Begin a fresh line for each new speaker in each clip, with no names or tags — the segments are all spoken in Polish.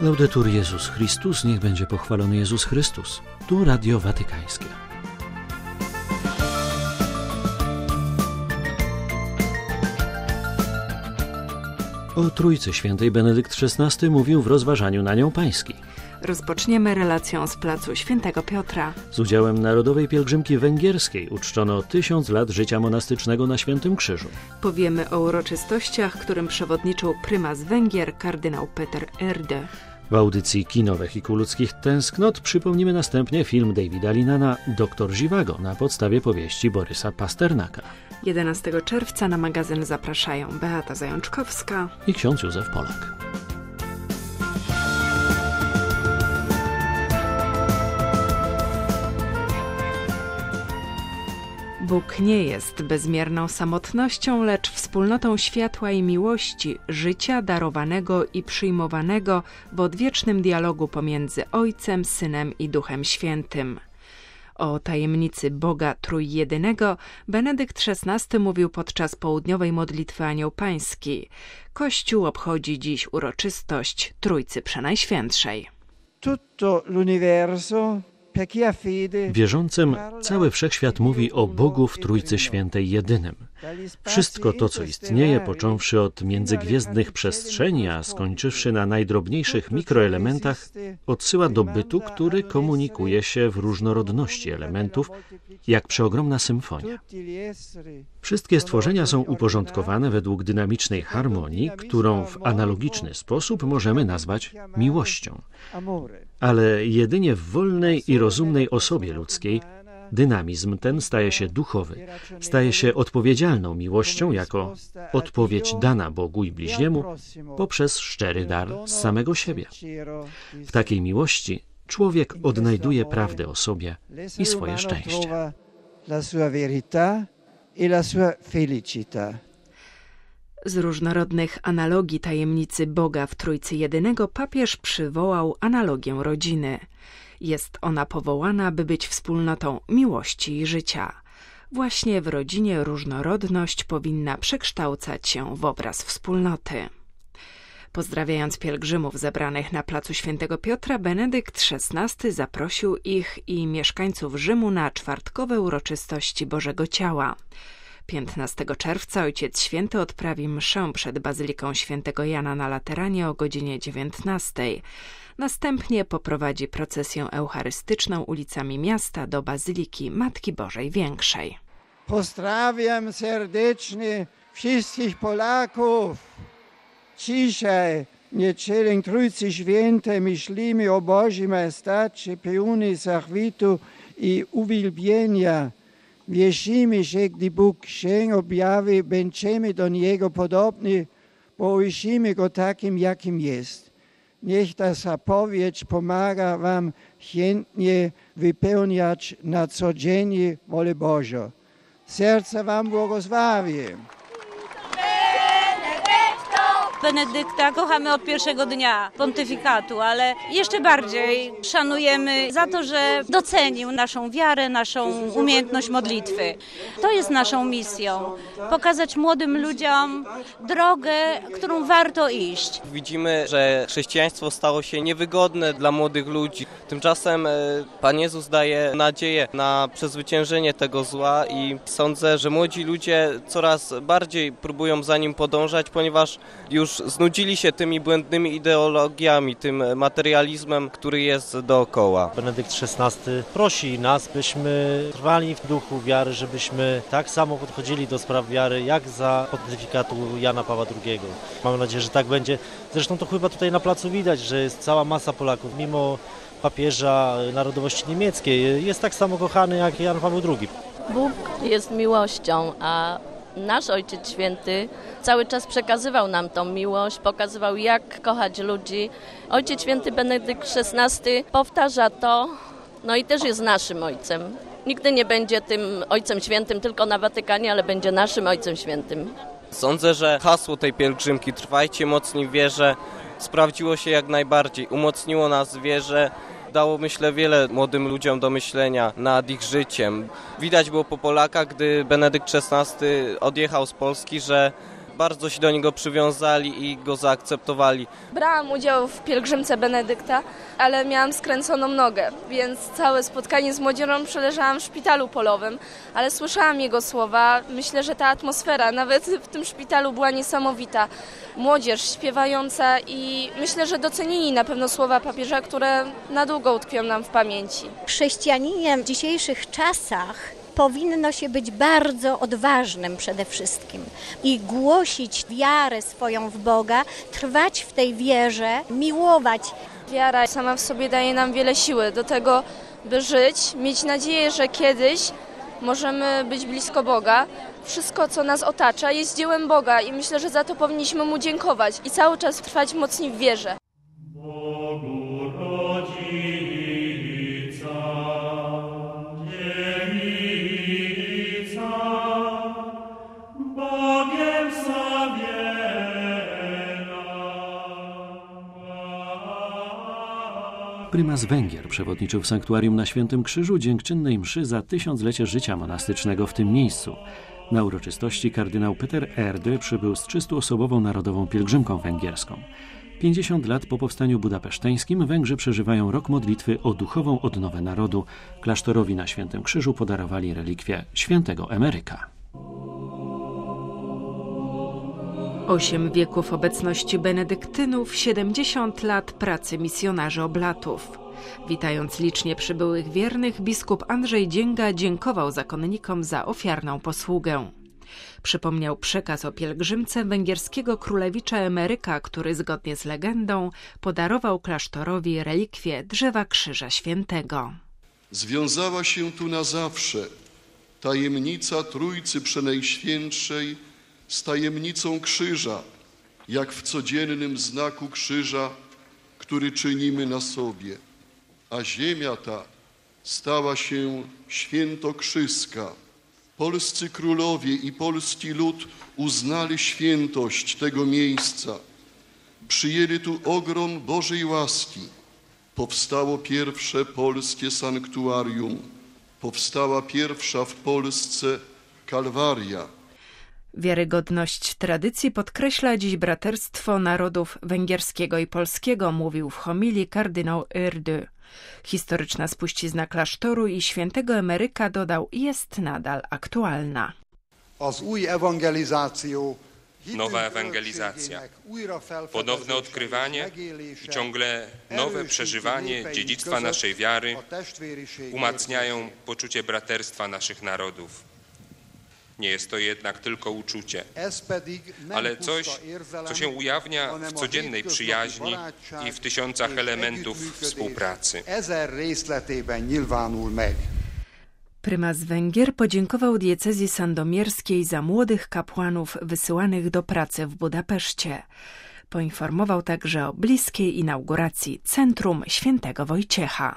Laudetur Jezus Chrystus, niech będzie pochwalony Jezus Chrystus. Tu Radio Watykańskie. O Trójcy Świętej Benedykt XVI mówił w rozważaniu na nią pański.
Rozpoczniemy relacją z placu Świętego Piotra.
Z udziałem Narodowej Pielgrzymki Węgierskiej uczczono 1000 lat życia monastycznego na Świętym Krzyżu.
Powiemy o uroczystościach, którym przewodniczył prymas Węgier, kardynał Peter Erde.
W audycji Kino Wehikuł Ludzkich Tęsknot przypomnimy następnie film Davida Linana Doktor Zivago na podstawie powieści Borysa Pasternaka.
11 czerwca na magazyn zapraszają Beata Zajączkowska
i ksiądz Józef Polak.
Bóg nie jest bezmierną samotnością, lecz wspólnotą światła i miłości, życia darowanego i przyjmowanego w odwiecznym dialogu pomiędzy Ojcem, Synem i Duchem Świętym. O tajemnicy Boga Trójjedynego Benedykt XVI mówił podczas południowej modlitwy Anioł Pański. Kościół obchodzi dziś uroczystość Trójcy Przenajświętszej.
Tutto l'universo.
Wierzącym cały wszechświat mówi o Bogu w Trójcy Świętej jedynym. Wszystko to, co istnieje, począwszy od międzygwiezdnych przestrzeni, a skończywszy na najdrobniejszych mikroelementach, odsyła do bytu, który komunikuje się w różnorodności elementów, jak przeogromna symfonia. Wszystkie stworzenia są uporządkowane według dynamicznej harmonii, którą w analogiczny sposób możemy nazwać miłością. Ale jedynie w wolnej i rozumnej osobie ludzkiej dynamizm ten staje się duchowy, staje się odpowiedzialną miłością jako odpowiedź dana Bogu i bliźniemu poprzez szczery dar z samego siebie. W takiej miłości człowiek odnajduje prawdę o sobie i swoje szczęście.
Z różnorodnych analogii tajemnicy Boga w Trójcy Jedynego papież przywołał analogię rodziny. Jest ona powołana, by być wspólnotą miłości i życia. Właśnie w rodzinie różnorodność powinna przekształcać się w obraz wspólnoty. Pozdrawiając pielgrzymów zebranych na placu Świętego Piotra, Benedykt XVI zaprosił ich i mieszkańców Rzymu na czwartkowe uroczystości Bożego Ciała. 15 czerwca Ojciec Święty odprawi mszę przed Bazyliką Świętego Jana na Lateranie o godzinie 19. Następnie poprowadzi procesję eucharystyczną ulicami miasta do Bazyliki Matki Bożej Większej.
Pozdrawiam serdecznie wszystkich Polaków. Dzisiaj w niedzielę Trójcy Świętej myślimy o Bożej Majestacie pełni zachwytu i uwielbienia. Wierzymy, że gdy Bóg się objawi, będziemy do Niego podobni, bo ujrzymy Go takim, jakim jest. Niech ta zapowiedź pomaga Wam chętnie wypełniać na co dzień wolę Bożą. Serce Wam błogosławię.
Benedykta kochamy od pierwszego dnia pontyfikatu, ale jeszcze bardziej szanujemy za to, że docenił naszą wiarę, naszą umiejętność modlitwy. To jest naszą misją. Pokazać młodym ludziom drogę, którą warto iść.
Widzimy, że chrześcijaństwo stało się niewygodne dla młodych ludzi. Tymczasem Pan Jezus daje nadzieję na przezwyciężenie tego zła i sądzę, że młodzi ludzie coraz bardziej próbują za nim podążać, ponieważ już znudzili się tymi błędnymi ideologiami, tym materializmem, który jest dookoła.
Benedykt XVI prosi nas, byśmy trwali w duchu wiary, żebyśmy tak samo podchodzili do spraw wiary, jak za pontyfikatu Jana Pawła II. Mam nadzieję, że tak będzie. Zresztą to chyba tutaj na placu widać, że jest cała masa Polaków, mimo papieża narodowości niemieckiej, jest tak samo kochany jak Jan Paweł II.
Bóg jest miłością, a nasz Ojciec Święty cały czas przekazywał nam tą miłość, pokazywał, jak kochać ludzi. Ojciec Święty Benedykt XVI powtarza to, no i też jest naszym ojcem. Nigdy nie będzie tym Ojcem Świętym tylko na Watykanie, ale będzie naszym Ojcem Świętym.
Sądzę, że hasło tej pielgrzymki "Trwajcie mocni w wierze" sprawdziło się jak najbardziej. Umocniło nas w wierze, dało, myślę, wiele młodym ludziom do myślenia nad ich życiem. Widać było po Polakach, gdy Benedykt XVI odjechał z Polski, że bardzo się do niego przywiązali i go zaakceptowali.
Brałam udział w pielgrzymce Benedykta, ale miałam skręconą nogę, więc całe spotkanie z młodzieżą przeleżałam w szpitalu polowym, ale słyszałam jego słowa. Myślę, że ta atmosfera nawet w tym szpitalu była niesamowita. Młodzież śpiewająca i myślę, że docenili na pewno słowa papieża, które na długo utkwią nam w pamięci.
Chrześcijaninem w dzisiejszych czasach powinno się być bardzo odważnym przede wszystkim i głosić wiarę swoją w Boga, trwać w tej wierze, miłować.
Wiara sama w sobie daje nam wiele siły do tego, by żyć, mieć nadzieję, że kiedyś możemy być blisko Boga. Wszystko, co nas otacza, jest dziełem Boga i myślę, że za to powinniśmy Mu dziękować i cały czas trwać mocniej w wierze.
Prymas Węgier przewodniczył w sanktuarium na Świętym Krzyżu dziękczynnej mszy za 1000-lecie życia monastycznego w tym miejscu. Na uroczystości kardynał Peter Erdő przybył z 300-osobową narodową pielgrzymką węgierską. 50 lat po powstaniu budapeszteńskim Węgrzy przeżywają rok modlitwy o duchową odnowę narodu. Klasztorowi na Świętym Krzyżu podarowali relikwię świętego Emeryka.
8 wieków obecności benedyktynów, 70 lat pracy misjonarzy Oblatów. Witając licznie przybyłych wiernych, biskup Andrzej Dzięga dziękował zakonnikom za ofiarną posługę. Przypomniał przekaz o pielgrzymce węgierskiego królewicza Emeryka, który zgodnie z legendą podarował klasztorowi relikwię drzewa Krzyża Świętego.
Związała się tu na zawsze tajemnica Trójcy Przenajświętszej z tajemnicą krzyża, jak w codziennym znaku krzyża, który czynimy na sobie. A ziemia ta stała się świętokrzyska. Polscy królowie i polski lud uznali świętość tego miejsca. Przyjęli tu ogrom Bożej łaski. Powstało pierwsze polskie sanktuarium. Powstała pierwsza w Polsce Kalwaria.
Wiarygodność tradycji podkreśla dziś braterstwo narodów węgierskiego i polskiego, mówił w homilii kardynał Erdő. Historyczna spuścizna klasztoru i świętego Emeryka, dodał, jest nadal aktualna.
Nowa ewangelizacja, ponowne odkrywanie i ciągle nowe przeżywanie dziedzictwa naszej wiary umacniają poczucie braterstwa naszych narodów. Nie jest to jednak tylko uczucie, ale coś, co się ujawnia w codziennej przyjaźni i w tysiącach elementów współpracy.
Prymas Węgier podziękował diecezji sandomierskiej za młodych kapłanów wysyłanych do pracy w Budapeszcie. Poinformował także o bliskiej inauguracji Centrum Świętego Wojciecha.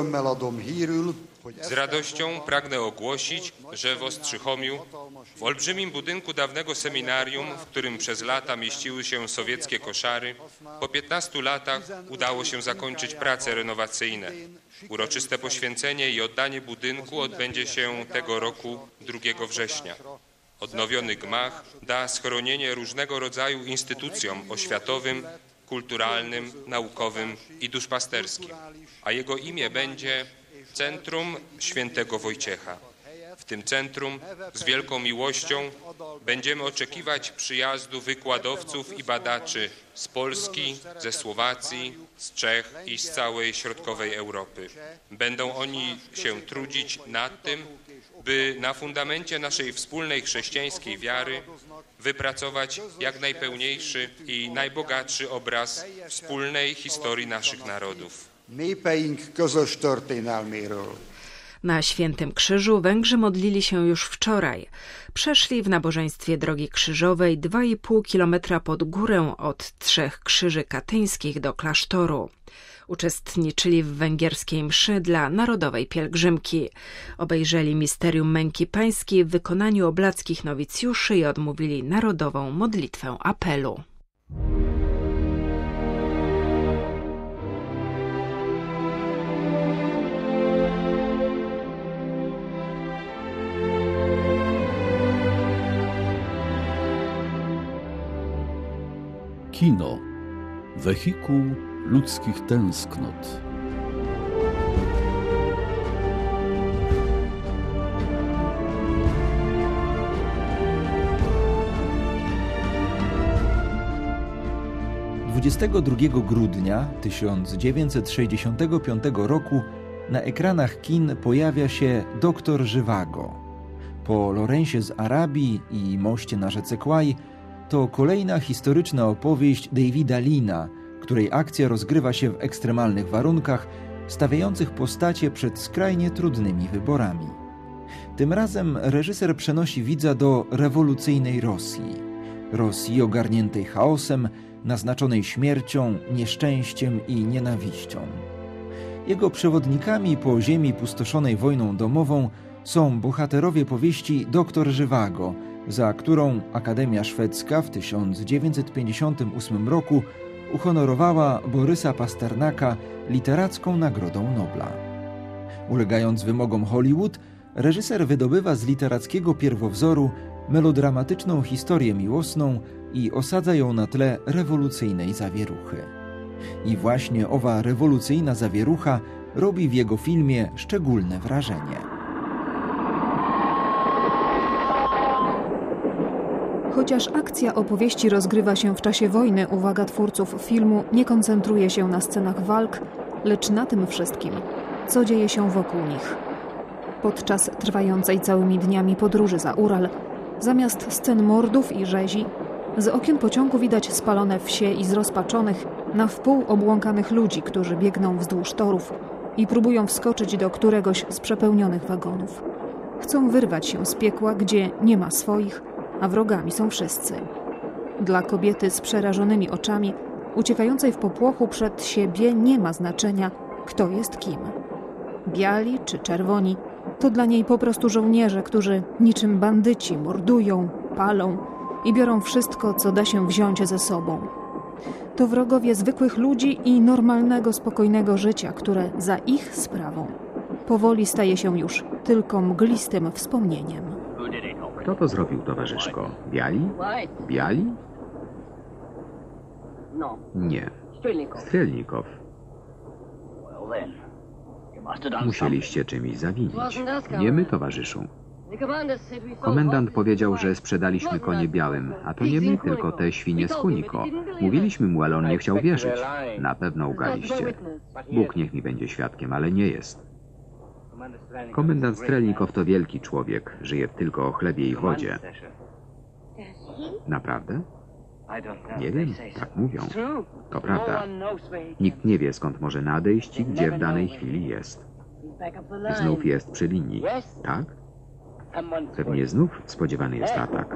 Z radością pragnę ogłosić, że w Ostrzychomiu, w olbrzymim budynku dawnego seminarium, w którym przez lata mieściły się sowieckie koszary, po 15 latach udało się zakończyć prace renowacyjne. Uroczyste poświęcenie i oddanie budynku odbędzie się tego roku 2 września. Odnowiony gmach da schronienie różnego rodzaju instytucjom oświatowym, kulturalnym, naukowym i duszpasterskim, a jego imię będzie Centrum Świętego Wojciecha. W tym centrum z wielką miłością będziemy oczekiwać przyjazdu wykładowców i badaczy z Polski, ze Słowacji, z Czech i z całej środkowej Europy. Będą oni się trudzić nad tym, by na fundamencie naszej wspólnej chrześcijańskiej wiary wypracować jak najpełniejszy i najbogatszy obraz wspólnej historii naszych narodów.
Na Świętym Krzyżu Węgrzy modlili się już wczoraj. Przeszli w nabożeństwie drogi krzyżowej 2,5 kilometra pod górę od 3 krzyży katyńskich do klasztoru. Uczestniczyli w węgierskiej mszy dla narodowej pielgrzymki. Obejrzeli misterium męki pańskiej w wykonaniu oblackich nowicjuszy i odmówili narodową modlitwę apelu.
Kino. Wehikuł ludzkich tęsknot.
Dwudziestego 22 grudnia 1965 roku na ekranach kin pojawia się Doktor Żywago. Po Lorensie z Arabii i Moście na rzece Kwaj to kolejna historyczna opowieść Davida Leana, której akcja rozgrywa się w ekstremalnych warunkach, stawiających postacie przed skrajnie trudnymi wyborami. Tym razem reżyser przenosi widza do rewolucyjnej Rosji ogarniętej chaosem, naznaczonej śmiercią, nieszczęściem i nienawiścią. Jego przewodnikami po ziemi pustoszonej wojną domową są bohaterowie powieści Doktor Żywago, za którą Akademia Szwedzka w 1958 roku uhonorowała Borysa Pasternaka literacką Nagrodą Nobla. Ulegając wymogom Hollywood, reżyser wydobywa z literackiego pierwowzoru melodramatyczną historię miłosną i osadza ją na tle rewolucyjnej zawieruchy. I właśnie owa rewolucyjna zawierucha robi w jego filmie szczególne wrażenie.
Chociaż akcja opowieści rozgrywa się w czasie wojny, uwaga twórców filmu nie koncentruje się na scenach walk, lecz na tym wszystkim, co dzieje się wokół nich. Podczas trwającej całymi dniami podróży za Ural, zamiast scen mordów i rzezi, z okien pociągu widać spalone wsie i zrozpaczonych, na wpół obłąkanych ludzi, którzy biegną wzdłuż torów i próbują wskoczyć do któregoś z przepełnionych wagonów. Chcą wyrwać się z piekła, gdzie nie ma swoich, a wrogami są wszyscy. Dla kobiety z przerażonymi oczami, uciekającej w popłochu przed siebie, nie ma znaczenia, kto jest kim. Biali czy czerwoni to dla niej po prostu żołnierze, którzy niczym bandyci mordują, palą i biorą wszystko, co da się wziąć ze sobą. To wrogowie zwykłych ludzi i normalnego, spokojnego życia, które za ich sprawą powoli staje się już tylko mglistym wspomnieniem.
Kto to zrobił, towarzyszko? Biali? Biali? Nie. Strzelnikow. Musieliście czymś zawinić. Nie my, towarzyszu. Komendant powiedział, że sprzedaliśmy konie białym, a to nie my, tylko te świnie z Kuniko. Mówiliśmy mu, ale on nie chciał wierzyć. Na pewno ugaliście. Bóg niech mi będzie świadkiem, ale nie jest. Komendant Strelnikow to wielki człowiek, żyje tylko o chlebie i wodzie. Naprawdę? Nie wiem, tak mówią. To prawda. Nikt nie wie, skąd może nadejść i gdzie w danej chwili jest. Znów jest przy linii, tak? Pewnie znów spodziewany jest atak.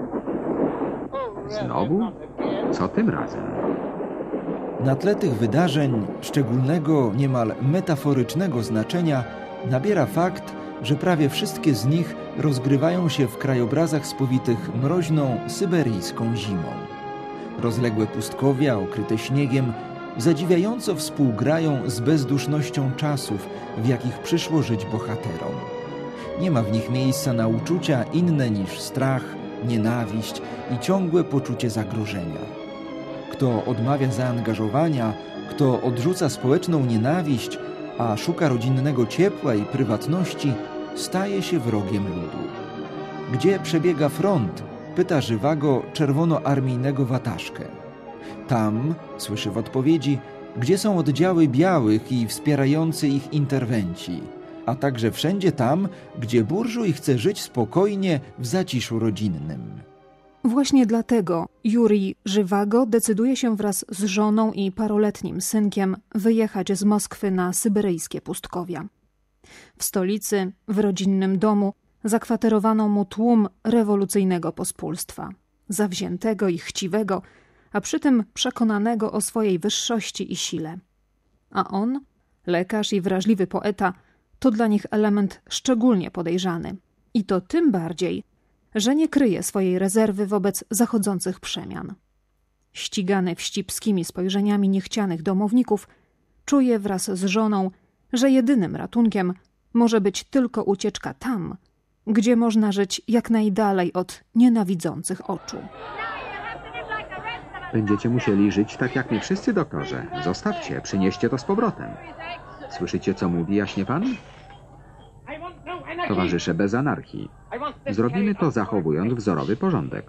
Znowu? Co tym razem?
Na tle tych wydarzeń szczególnego, niemal metaforycznego znaczenia nabiera fakt, że prawie wszystkie z nich rozgrywają się w krajobrazach spowitych mroźną, syberyjską zimą. Rozległe pustkowia, okryte śniegiem, zadziwiająco współgrają z bezdusznością czasów, w jakich przyszło żyć bohaterom. Nie ma w nich miejsca na uczucia inne niż strach, nienawiść i ciągłe poczucie zagrożenia. Kto odmawia zaangażowania, kto odrzuca społeczną nienawiść, a szuka rodzinnego ciepła i prywatności, staje się wrogiem ludu. Gdzie przebiega front? Pyta Żywago czerwonoarmijnego Wataszkę. Tam, słyszy w odpowiedzi, gdzie są oddziały białych i wspierający ich interwenci, a także wszędzie tam, gdzie burżuj chce żyć spokojnie w zaciszu rodzinnym.
Właśnie dlatego Jurij Żywago decyduje się wraz z żoną i paroletnim synkiem wyjechać z Moskwy na syberyjskie pustkowia. W stolicy, w rodzinnym domu, zakwaterowano mu tłum rewolucyjnego pospólstwa, zawziętego i chciwego, a przy tym przekonanego o swojej wyższości i sile. A on, lekarz i wrażliwy poeta, to dla nich element szczególnie podejrzany. I to tym bardziej, że nie kryje swojej rezerwy wobec zachodzących przemian. Ścigany wścibskimi spojrzeniami niechcianych domowników, czuje wraz z żoną, że jedynym ratunkiem może być tylko ucieczka tam, gdzie można żyć jak najdalej od nienawidzących oczu.
Będziecie musieli żyć tak jak my wszyscy, doktorze. Zostawcie, przynieście to z powrotem. Słyszycie, co mówi jaśnie pan? Towarzysze, bez anarchii. Zrobimy to, zachowując wzorowy porządek.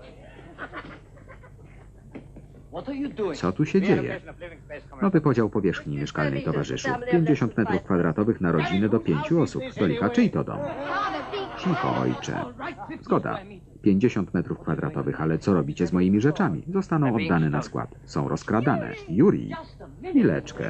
Co tu się dzieje? Nowy podział powierzchni mieszkalnej, towarzyszu. 50 m² na rodzinę do 5 osób. Do licha, czyj to dom? Cicho, ojcze. Zgoda. 50 m², ale co robicie z moimi rzeczami? Zostaną oddane na skład. Są rozkradane. Jurij, chwileczkę.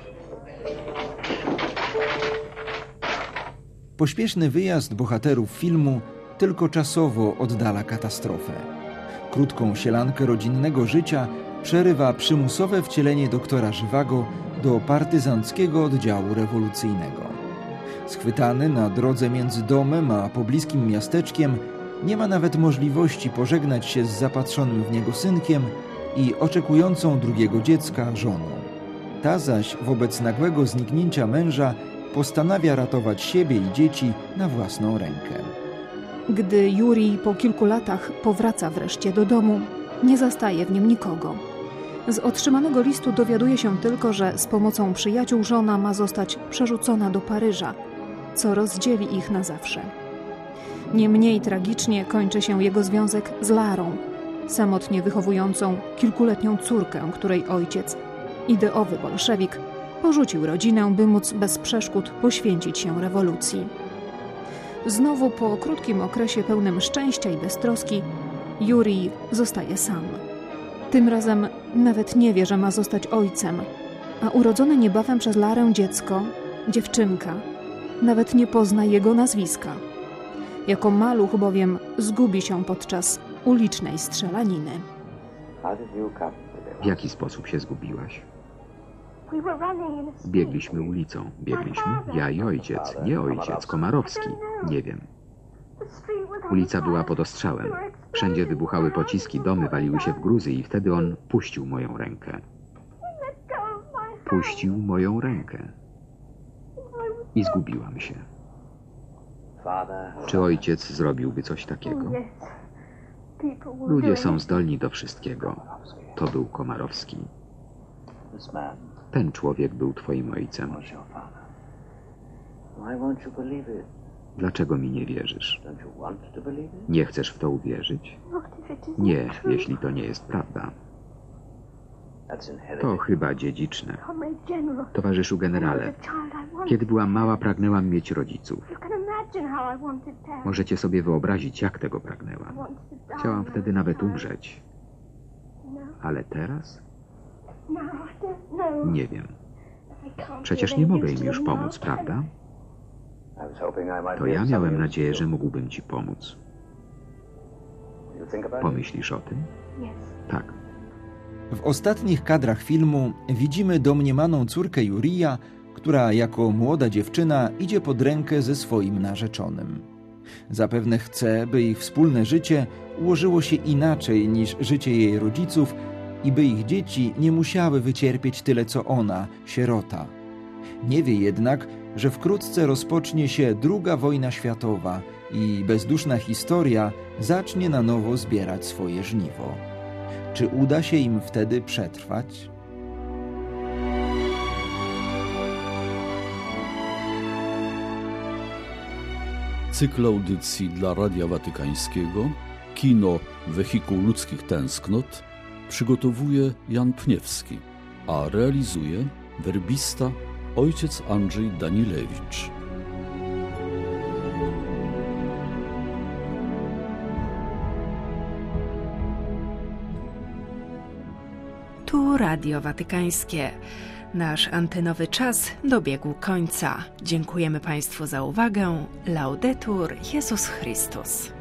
Pośpieszny wyjazd bohaterów filmu tylko czasowo oddala katastrofę. Krótką sielankę rodzinnego życia przerywa przymusowe wcielenie doktora Żywago do partyzanckiego oddziału rewolucyjnego. Schwytany na drodze między domem a pobliskim miasteczkiem, nie ma nawet możliwości pożegnać się z zapatrzonym w niego synkiem i oczekującą drugiego dziecka żoną. Ta zaś wobec nagłego zniknięcia męża postanawia ratować siebie i dzieci na własną rękę.
Gdy Jurij po kilku latach powraca wreszcie do domu, nie zastaje w nim nikogo. Z otrzymanego listu dowiaduje się tylko, że z pomocą przyjaciół żona ma zostać przerzucona do Paryża, co rozdzieli ich na zawsze. Nie mniej tragicznie kończy się jego związek z Larą, samotnie wychowującą kilkuletnią córkę, której ojciec, ideowy bolszewik, porzucił rodzinę, by móc bez przeszkód poświęcić się rewolucji. Znowu po krótkim okresie pełnym szczęścia i beztroski, Jurij zostaje sam. Tym razem nawet nie wie, że ma zostać ojcem, a urodzone niebawem przez Larę dziecko, dziewczynka, nawet nie pozna jego nazwiska. Jako maluch bowiem zgubi się podczas ulicznej strzelaniny.
W jaki sposób się zgubiłaś? Biegliśmy ulicą. Biegliśmy? Ja i ojciec. Nie ojciec, Komarowski. Nie wiem. Ulica była pod ostrzałem. Wszędzie wybuchały pociski, domy waliły się w gruzy i wtedy on puścił moją rękę. Puścił moją rękę. I zgubiłam się. Czy ojciec zrobiłby coś takiego? Ludzie są zdolni do wszystkiego. To był Komarowski. Ten człowiek był twoim ojcem. Dlaczego mi nie wierzysz? Nie chcesz w to uwierzyć? Nie, jeśli to nie jest prawda. To chyba dziedziczne. Towarzyszu generale, kiedy byłam mała, pragnęłam mieć rodziców. Możecie sobie wyobrazić, jak tego pragnęłam. Chciałam wtedy nawet umrzeć. Ale teraz? Nie wiem. Przecież nie mogę im już pomóc, prawda? To ja miałem nadzieję, że mógłbym ci pomóc. Pomyślisz o tym? Tak.
W ostatnich kadrach filmu widzimy domniemaną córkę Jurija, która jako młoda dziewczyna idzie pod rękę ze swoim narzeczonym. Zapewne chce, by ich wspólne życie ułożyło się inaczej niż życie jej rodziców i by ich dzieci nie musiały wycierpieć tyle co ona, sierota. Nie wie jednak, że wkrótce rozpocznie się II wojna światowa i bezduszna historia zacznie na nowo zbierać swoje żniwo. Czy uda się im wtedy przetrwać?
Cykl audycji dla Radia Watykańskiego Kino Wehikuł Ludzkich Tęsknot przygotowuje Jan Pniewski, a realizuje werbista ojciec Andrzej Danilewicz.
Tu Radio Watykańskie. Nasz antenowy czas dobiegł końca. Dziękujemy Państwu za uwagę. Laudetur Jezus Chrystus.